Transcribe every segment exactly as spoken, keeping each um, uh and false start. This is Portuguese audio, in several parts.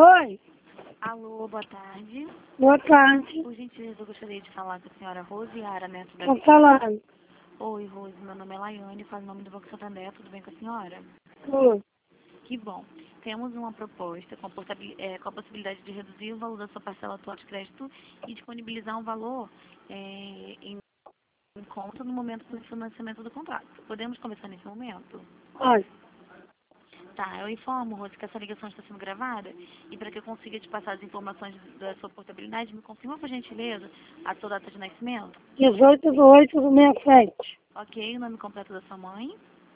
Oi, Alô, boa tarde. boa tarde. Por gentileza, eu gostaria de falar com a senhora Rosiara Neto da... Estou falando. Oi, Rose, meu nome é Laiane, faz o nome do Banco Santander, tudo bem com a senhora? Oi. Que bom. Temos uma proposta com a, portabil- é, com a possibilidade de reduzir o valor da sua parcela atual de crédito e disponibilizar um valor é, em, em conta no momento do financiamento do contrato. Podemos conversar nesse momento? Oi. Tá, eu informo, Rose, que essa ligação está sendo gravada e para que eu consiga te passar as informações da sua portabilidade, me confirma, por gentileza, a sua data de nascimento. dezoito de oito de sessenta e sete. Ok, o nome completo da sua mãe.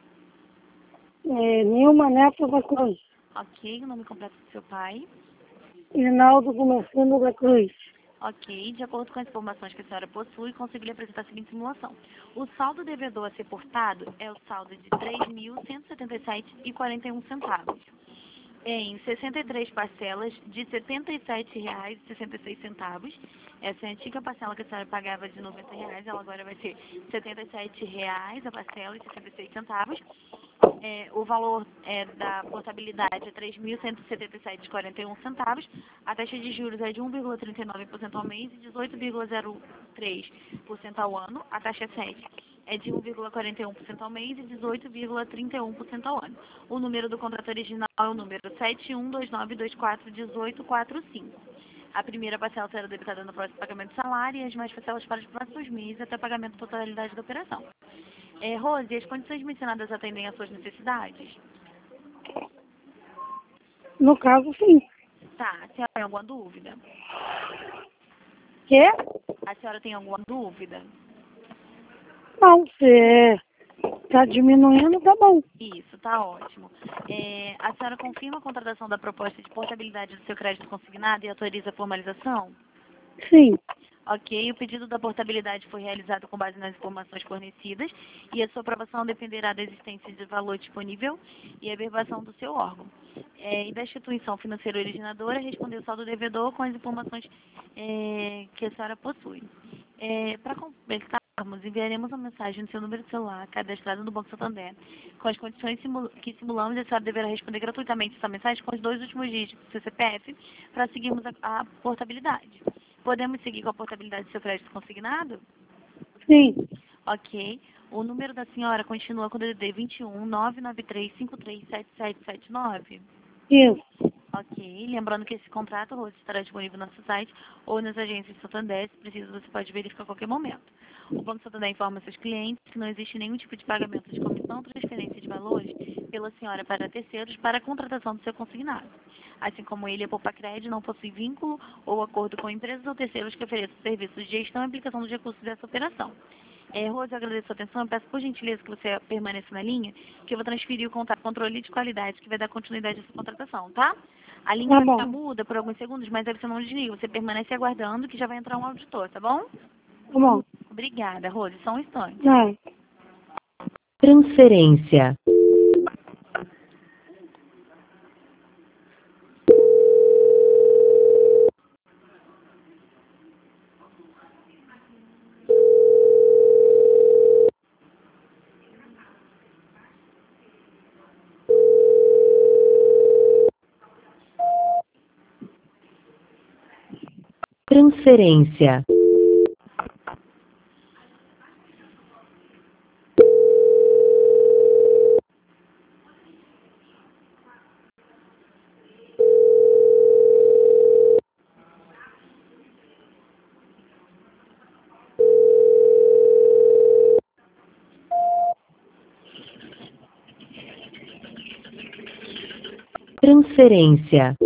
É, Nilma Neto da Cruz. Ok, o nome completo do seu pai. Rinaldo Comercindo da Cruz. Ok, de acordo com as informações que a senhora possui, consigo lhe apresentar a seguinte simulação. O saldo devedor a ser portado é o saldo de três mil cento e setenta e sete reais e quarenta e um centavos. Em sessenta e três parcelas de setenta e sete reais e sessenta e seis centavos. Essa é a antiga parcela que a senhora pagava de noventa reais, ela agora vai ser setenta e sete reais a parcela e sessenta e seis centavos. É, o valor é, da portabilidade é três mil cento e setenta e sete reais e quarenta e um centavos. A taxa de juros é de um vírgula trinta e nove por cento ao mês e dezoito vírgula zero três por cento ao ano. A taxa sete é de um vírgula quarenta e um por cento ao mês e dezoito vírgula trinta e um por cento ao ano. O número do contrato original é o número sete um dois nove dois quatro um oito quatro cinco. A primeira parcela será debitada no próximo pagamento do salário e as mais parcelas para os próximos meses até o pagamento da totalidade da operação. É, Rose, as condições mencionadas atendem às suas necessidades? No caso, sim. Tá, a senhora tem alguma dúvida? Quê? A senhora tem alguma dúvida? Não, se está diminuindo, tá bom. Isso, tá ótimo. É, a senhora confirma a contratação da proposta de portabilidade do seu crédito consignado e autoriza a formalização? Sim. Ok, o pedido da portabilidade foi realizado com base nas informações fornecidas e a sua aprovação dependerá da existência de valor disponível e a verbação do seu órgão. É, e da instituição financeira originadora responder o saldo devedor com as informações é, que a senhora possui. É, para completarmos, enviaremos uma mensagem no seu número de celular cadastrado no Banco Santander com as condições simu que simulamos e a senhora deverá responder gratuitamente essa mensagem com os dois últimos dígitos do seu C P F para seguirmos a, a portabilidade. Podemos seguir com a portabilidade do seu crédito consignado? Sim. Ok. O número da senhora continua com o D D D vinte e um, nove nove três cinco três sete sete sete nove? Isso. Ok. Lembrando que esse contrato, Rose, estará disponível no nosso site ou nas agências Santander. Se preciso, você pode verificar a qualquer momento. O Banco Santander informa seus clientes que não existe nenhum tipo de pagamento de comissão ou transferência de valores pela senhora para terceiros para a contratação do seu consignado. Assim como ele, a Poupa-Crédito não possui vínculo ou acordo com empresas ou terceiros que ofereçam serviços de gestão e aplicação dos recursos dessa operação. É, Rose, eu agradeço a sua atenção. Eu peço por gentileza que você permaneça na linha, que eu vou transferir o contato controle de qualidade, que vai dar continuidade a essa contratação, tá? A linha Tá vai ficar bom. muda por alguns segundos, mas aí você não desliga. Você permanece aguardando, que já vai entrar um auditor, tá bom? Tá bom. Obrigada, Rose. Só um instante. Tá. Transferência. Transferência. Transferência.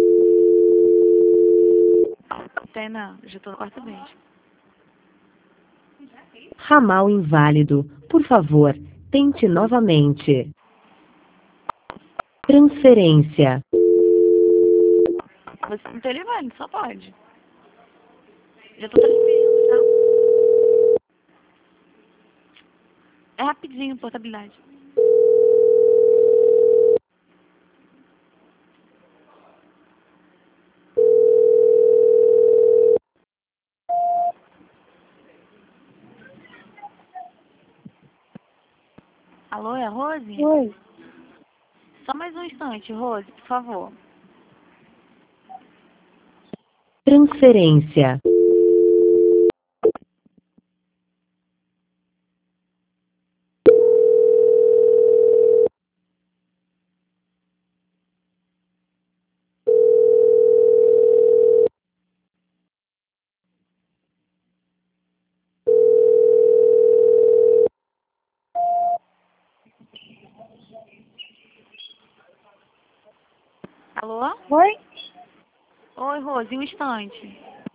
Tainá, já estou no quarto vez. Ramal inválido. Por favor, tente novamente. Transferência. Você não tem levando, só pode. Já estou transferindo, já. É rapidinho, portabilidade. Alô, é a Rose? Oi. Só mais um instante, Rose, por favor. Transferência. Alô? Oi? Oi, Rose, um instante.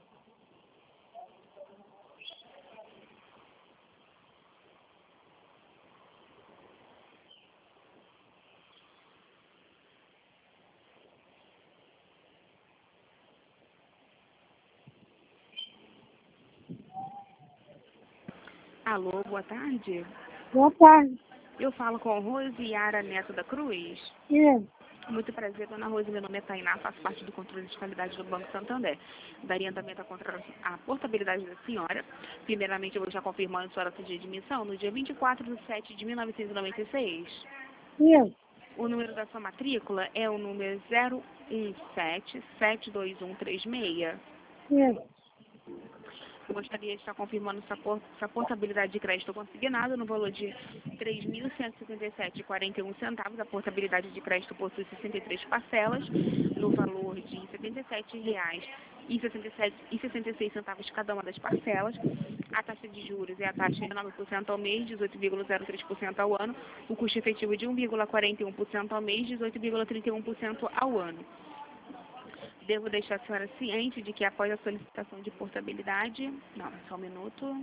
Alô, boa tarde. Boa tarde. Eu falo com Rose Yara Neto da Cruz. Isso. Muito prazer, dona Rose. Meu nome é Tainá, faço parte do controle de qualidade do Banco Santander. Daria andamento à contra a portabilidade da senhora. Primeiramente, eu vou já confirmando a sua data de admissão no dia vinte e quatro de setembro de mil novecentos e noventa e seis. Isso. O número da sua matrícula é o número zero um sete sete dois um três seis. Isso. Eu gostaria de estar confirmando essa, por, essa portabilidade de crédito consignado no valor de três mil cento e setenta e sete reais e quarenta e um centavos. A portabilidade de crédito possui sessenta e três parcelas, no valor de setenta e sete reais e sessenta e seis centavos cada uma das parcelas. A taxa de juros é a taxa de nove por cento ao mês, dezoito vírgula zero três por cento ao ano. O custo efetivo de um vírgula quarenta e um por cento ao mês, dezoito vírgula trinta e um por cento ao ano. Devo deixar a senhora ciente de que após a solicitação de portabilidade... Não, só um minuto.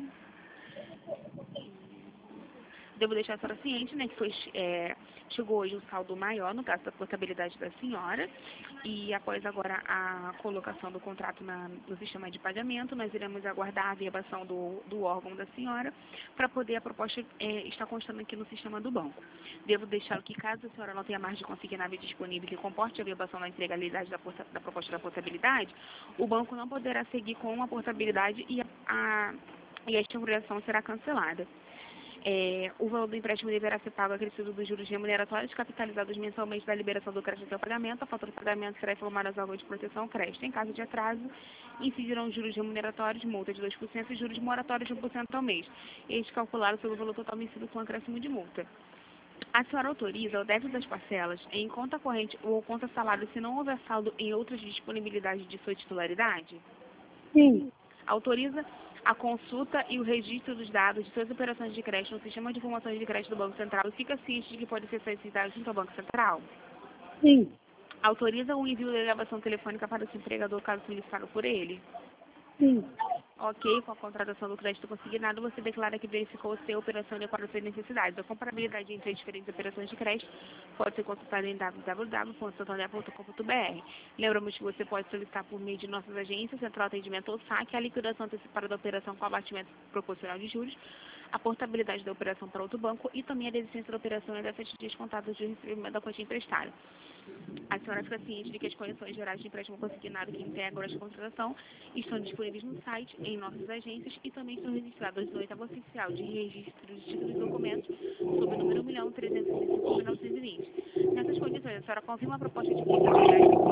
Devo deixar a senhora ciente, né, que foi, é, chegou hoje um saldo maior, no caso da portabilidade da senhora, e após agora a colocação do contrato na, no sistema de pagamento, nós iremos aguardar a verbação do, do órgão da senhora para poder a proposta é, estar constando aqui no sistema do banco. Devo deixar que, caso a senhora não tenha margem consignável disponível que comporte a verbação da integralidade da, porta, da proposta da portabilidade, o banco não poderá seguir com a portabilidade e a, a, e a expropriação será cancelada. É, o valor do empréstimo deverá ser pago acrescido dos juros remuneratórios capitalizados mensalmente da liberação do crédito ao pagamento. A fatura do pagamento será informada aos órgãos de proteção ao crédito. Em caso de atraso, incidirão os juros remuneratórios, multa de dois por cento e juros moratórios de um por cento ao mês. Este calculado sobre o valor total vencido com acréscimo de multa. A senhora autoriza o débito das parcelas em conta corrente ou conta salário se não houver saldo em outras disponibilidades de sua titularidade? Sim. Autoriza a consulta e o registro dos dados de suas operações de crédito no sistema de informações de crédito do Banco Central e fica ciente de que pode ser solicitado junto ao Banco Central? Sim. Autoriza o envio da gravação telefônica para o seu empregador caso solicitado por ele? Sim. Ok, com a contratação do crédito consignado, você declara que verificou se a operação adequada às suas necessidades. A comparabilidade entre as diferentes operações de crédito pode ser consultada em w w w ponto santander ponto com ponto b r. Lembramos que você pode solicitar por meio de nossas agências, Central Atendimento ou saque, a liquidação antecipada da operação com abatimento proporcional de juros, a portabilidade da operação para outro banco e também a desistência da operação em dezessete dias contados de recebimento da quantia emprestada. A senhora fica ciente de que as condições gerais de empréstimo consignado que integram esta contratação estão disponíveis no site, em nossas agências e também estão registradas no oitavo oficial de registro de títulos e documentos sob o número um milhão trezentos e cinco mil novecentos e vinte. Nessas condições, a senhora confirma a proposta de portabilidade do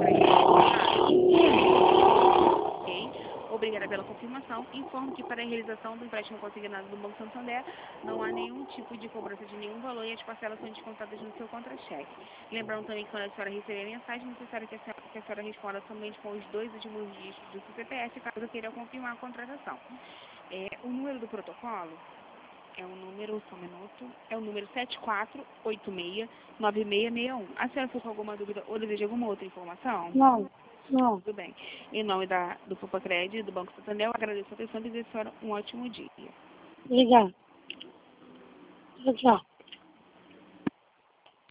crédito. Ok? Obrigada pela confirmação. Informo que para a realização do empréstimo consignado do Banco Santander não há nenhum tipo de cobrança de nenhum valor e as parcelas são descontadas no seu contra-cheque. Lembrando também que quando a senhora receber a mensagem, é necessário que a senhora, que a senhora responda somente com os dois últimos dígitos do seu C P F, caso queira confirmar a contratação. É, o número do protocolo é o número, só um minuto, é o número sete quatro oito seis nove seis seis um. A senhora ficou com alguma dúvida ou deseja alguma outra informação? Não. Não. Tudo bem. Em nome da, do Fupacred e do Banco Santander, eu agradeço a atenção e desejo a senhora um ótimo dia. Obrigado. Tchau, tchau.